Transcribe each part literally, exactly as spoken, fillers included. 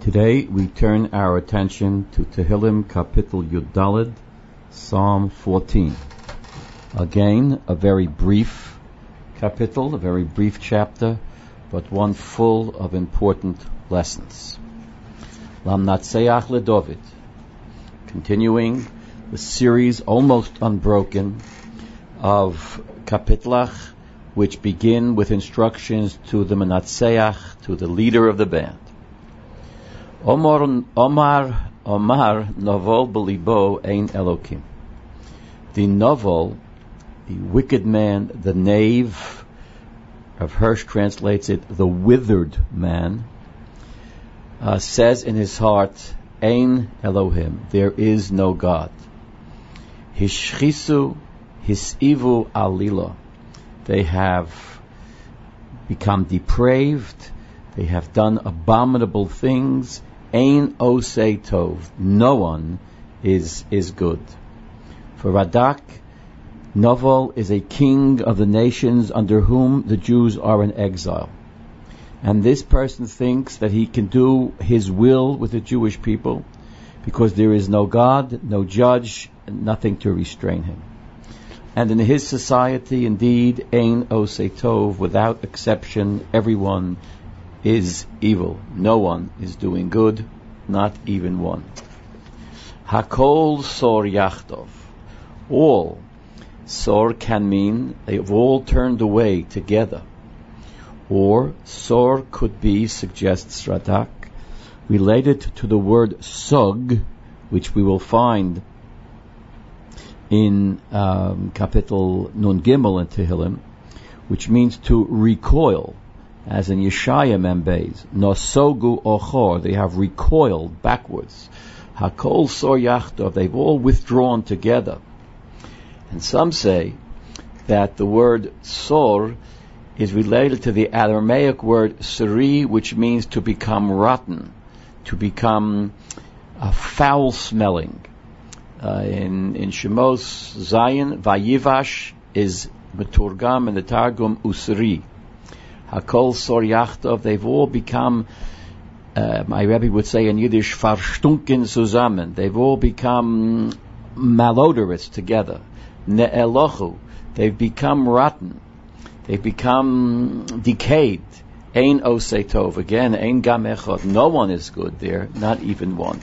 Today we turn our attention to Tehillim Kapitel Yud Daled, Psalm fourteen. Again, a very brief kapitel, a very brief chapter, but one full of important lessons. Lamnatseach LeDavid, continuing the series almost unbroken of kapitlach, which begin with instructions to the menatseach, to the leader of the band. Omar, Omar, Omar, Novol Belibo Ein Elokim. The Novol, the wicked man, the knave, Rav Hirsch translates it, the withered man, uh, says in his heart, Ein Elohim, there is no God. Hishchisu, hisivu alila, they have become depraved, they have done abominable things. Ein osei tov, no one is is good. For Radak, Novol is a king of the nations under whom the Jews are in exile. And this person thinks that he can do his will with the Jewish people because there is no God, no judge, and nothing to restrain him. And in his society, indeed, Ein osei tov, without exception, everyone is evil. No one is doing good, not even one. Hakol sor yachtov. All. Sor can mean they have all turned away together. Or sor could be, suggests Radak, related to the word sog, which we will find in um, Kapitel Nun Gimel in Tehillim, which means to recoil. As in Yeshaya Membez, Nosogu Ochor, they have recoiled backwards. Hakol Sor Yachtov, they've all withdrawn together. And some say that the word Sor is related to the Aramaic word Suri, which means to become rotten, to become uh, foul-smelling. Uh, in, in Shemos Zayin, Vayivash is Meturgam in the Targum Usri. Hakol Sor Yachtov, they've all become, uh, my Rebbe would say in Yiddish, verstunken zusammen. They've all become malodorous together. Ne'elochu, they've become rotten. They've become decayed. Ein osei tov, again, ein gam echad. No one is good there, not even one.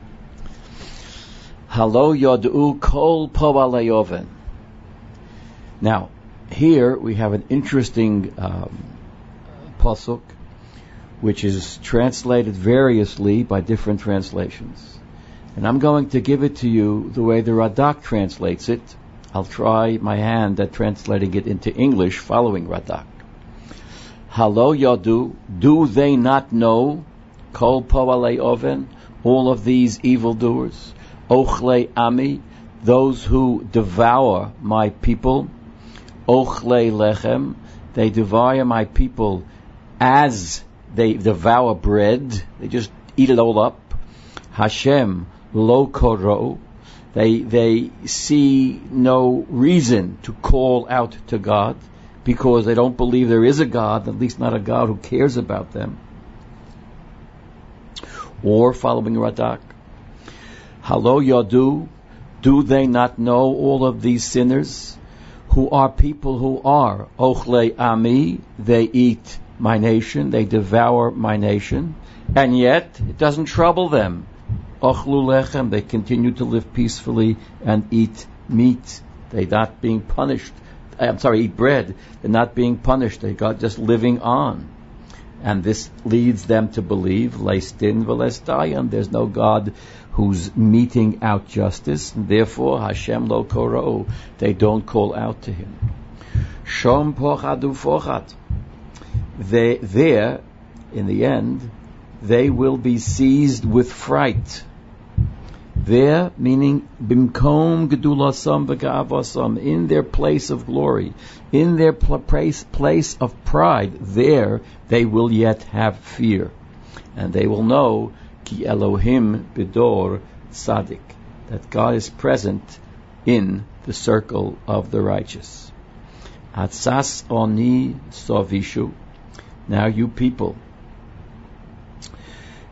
Halo yod'u kol po'alei oven. Now, here we have an interesting um, pasuk, which is translated variously by different translations. And I'm going to give it to you the way the Radak translates it. I'll try my hand at translating it into English following Radak. Halo yadu, do they not know, kol po'alei oven, all of these evildoers, ochlei ami, those who devour my people, ochlei lechem, they devour my people as they devour bread, they just eat it all up. Hashem lo koro, they they see no reason to call out to God because they don't believe there is a God, at least not a God who cares about them. Or following Radak, halo yadu, do they not know all of these sinners who are people who are ochlei ami, they eat my nation, they devour my nation, and yet it doesn't trouble them. Ochlu lechem, they continue to live peacefully and eat meat. They're not being punished. I'm sorry, eat bread. They're not being punished. They got just living on. And this leads them to believe, leistin v'leistayan, there's no God who's meting out justice, and therefore Hashem lo koro, they don't call out to him. Shom pochad ufochat, they, there, in the end, they will be seized with fright. There, meaning bimkom gedulasam v'ga'avasam, in their place of glory, in their pl- place, place of pride, there they will yet have fear. And they will know, ki Elohim bidor tzaddik, that God is present in the circle of the righteous. Atzas oni sovishu, now you people,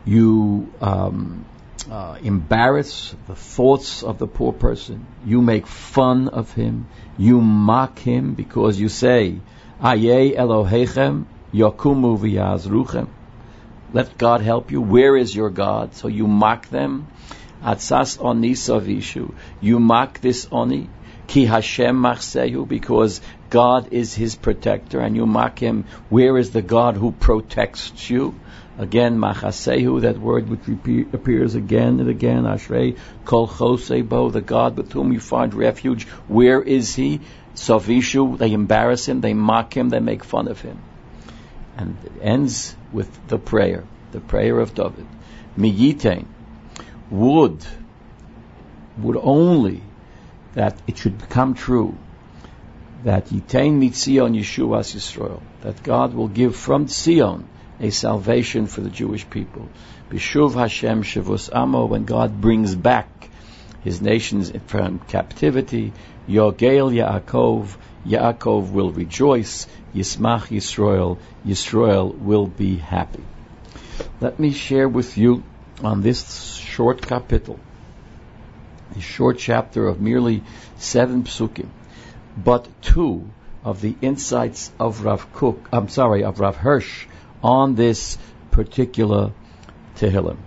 You um, uh, embarrass the thoughts of the poor person. You make fun of him. You mock him because you say, Aye Elohechem Yakumu v'yazruchem. Let God help you. Where is your God? So you mock them. Atzas oni savishu. You mock this oni. Ki Hashem machsehu, because God is his protector, and you mock him. Where is the God who protects you? Again, machasehu, that word which repeat, appears again and again. Ashrei kol chosebo, the God with whom you find refuge. Where is he? Savishu, they embarrass him, they mock him, they make fun of him. And it ends with the prayer, the prayer of David. Miyitain, would, would only that it should come true that Yitain mitzion Yeshuas Yisrael, that God will give from Zion a salvation for the Jewish people. Bishuv Hashem Shavus Amo, when God brings back his nations from captivity, Yogel Yaakov, Yaakov will rejoice, Yismach Yisrael, Yisrael will be happy. Let me share with you on this short kapitel, a short chapter of merely seven psukim, but two of the insights of Rav Kook, I'm sorry, of Rav Hirsch on this particular Tehillim.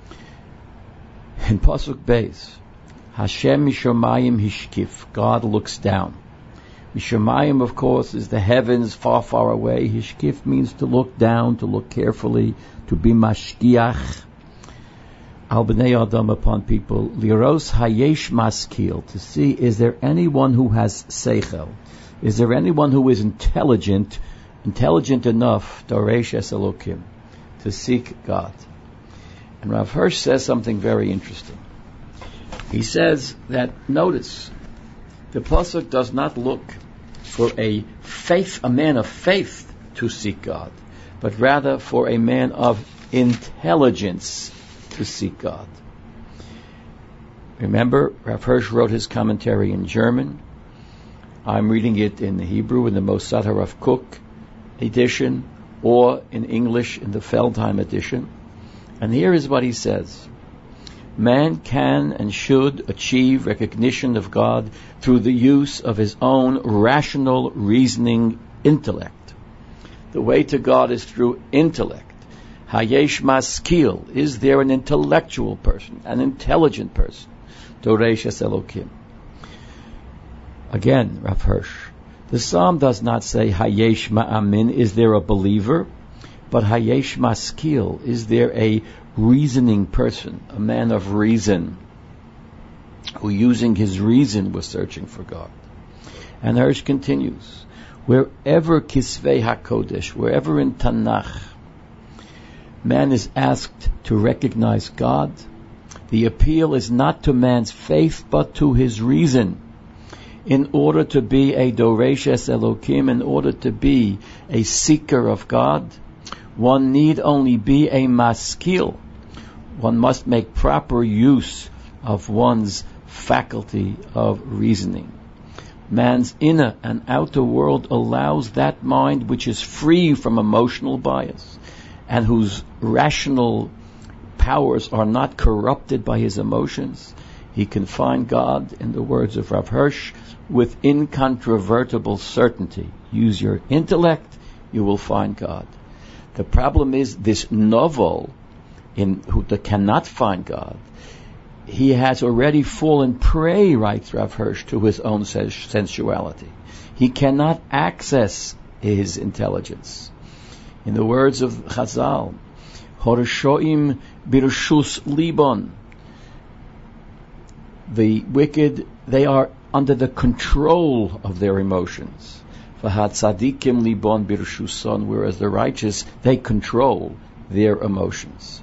In Pasuk Beis, Hashem Mishamayim Hishkif, God looks down. Mishamayim, of course, is the heavens far, far away. Hishkif means to look down, to look carefully, to be mashkiach. Al b'nei Adam, upon people. Liros hayesh maskil, to see, is there anyone who has seichel? Is there anyone who is intelligent, intelligent enough, Doresh es Elokim, to seek God? And Rav Hirsch says something very interesting. He says that, notice, the pasuk does not look for a faith, a man of faith to seek God, but rather for a man of intelligence to seek God. Remember, Rav Hirsch wrote his commentary in German. I'm reading it in the Hebrew in the Mossad HaRav Kook edition, or in English in the Feldheim edition. And here is what he says. Man can and should achieve recognition of God through the use of his own rational reasoning intellect. The way to God is through intellect. Hayesh maskil, is there an intellectual person, an intelligent person? Doresh es Elokim. Again, Rav Hirsch, the psalm does not say Hayesh ma'amin, is there a believer? But Hayesh maskil, is there a reasoning person, a man of reason, who using his reason was searching for God? And Hirsch continues, wherever Kisvei HaKodesh, wherever in Tanakh, man is asked to recognize God, the appeal is not to man's faith, but to his reason. In order to be a Doresh es Elokim, in order to be a seeker of God, one need only be a maskil. One must make proper use of one's faculty of reasoning. Man's inner and outer world allows that mind which is free from emotional bias and whose rational powers are not corrupted by his emotions. He can find God, in the words of Rav Hirsch, with incontrovertible certainty. Use your intellect, you will find God. The problem is this novel in who cannot find God. He has already fallen prey, writes Rav Hirsch, to his own sensuality. He cannot access his intelligence. In the words of Chazal, Horeshoim birshus libon, the wicked, they are under the control of their emotions. V'hat tzadikim libon birshuson, whereas the righteous, they control their emotions.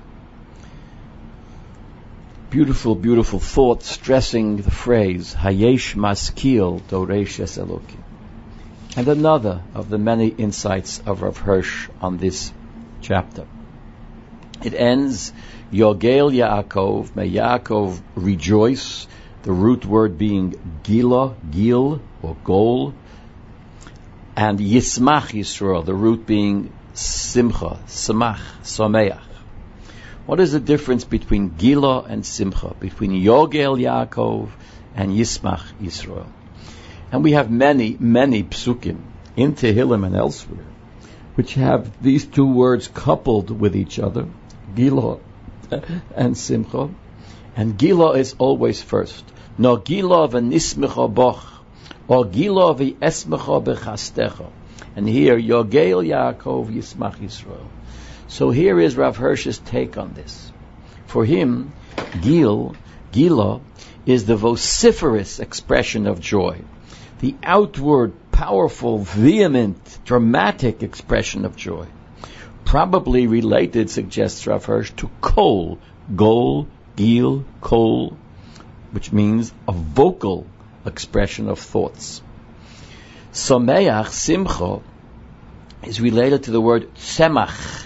Beautiful, beautiful thought stressing the phrase, Hayesh maskil doresh es Elokim. And another of the many insights of Rav Hirsch on this chapter. It ends, Yogel Yaakov, may Yaakov rejoice, the root word being gila, gil, or gol, and Yismach Yisrael, the root being simcha, samach, sameach. What is the difference between Gila and Simcha, between Yogel Yaakov and Yismach Yisrael? And we have many, many psukim in Tehillim and elsewhere which have these two words coupled with each other, Gila and Simcha. And Gila is always first. No Gila v'nismecha boch, or Gila v'esmecha b'chastecha. And here, Yogel Yaakov Yismach Yisrael. So here is Rav Hirsch's take on this. For him, Gil, Gila, is the vociferous expression of joy, the outward, powerful, vehement, dramatic expression of joy. Probably related, suggests Rav Hirsch, to Kol, Gol, Gil, Kol, which means a vocal expression of thoughts. Sameach, Simcha, is related to the word Tzemach,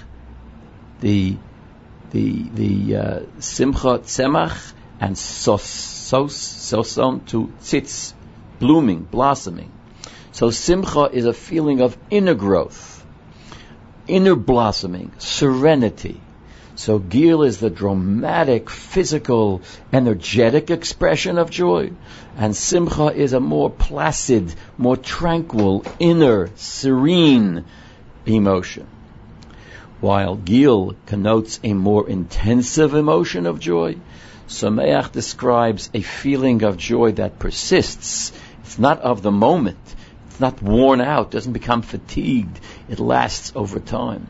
the the the uh, Simcha Tzemach, and sos sos soson to tzitz, blooming, blossoming. So Simcha is a feeling of inner growth, inner blossoming, serenity. So Gil is the dramatic, physical, energetic expression of joy, and Simcha is a more placid, more tranquil, inner, serene emotion. While Gil connotes a more intensive emotion of joy, Sameach describes a feeling of joy that persists. It's not of the moment. It's not worn out, doesn't become fatigued. It lasts over time.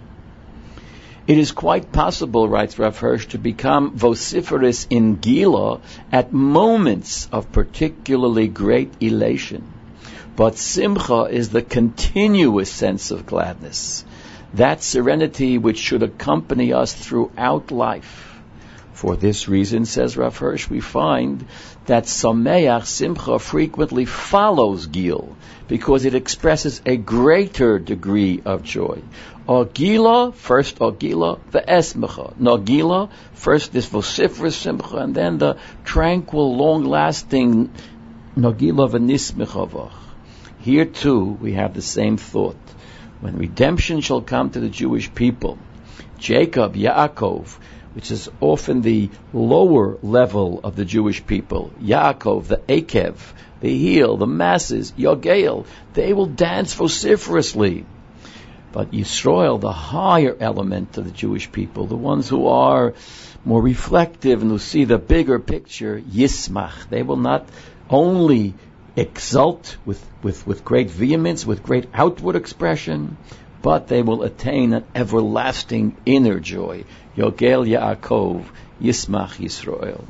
It is quite possible, writes Rav Hirsch, to become vociferous in Gila at moments of particularly great elation. But Simcha is the continuous sense of gladness, that serenity which should accompany us throughout life. For this reason, says Rav Hirsch, we find that Sameach, Simcha, frequently follows Gil, because it expresses a greater degree of joy. Ogila, first Ogila, ve'esmecha. Nogila, first this vociferous Simcha, and then the tranquil, long-lasting Nogila v'nismecha. Here too, we have the same thought. When redemption shall come to the Jewish people, Jacob, Yaakov, which is often the lower level of the Jewish people, Yaakov, the Akev, the heel, the masses, Yogel, they will dance vociferously. But Yisrael, the higher element of the Jewish people, the ones who are more reflective and who see the bigger picture, Yismach, they will not only exult with, with, with great vehemence, with great outward expression, but they will attain an everlasting inner joy. Yogel Yaakov, Yismach Yisrael.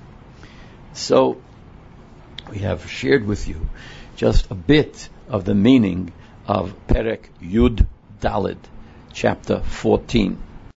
So, we have shared with you just a bit of the meaning of Perek Yud Daled, chapter fourteen.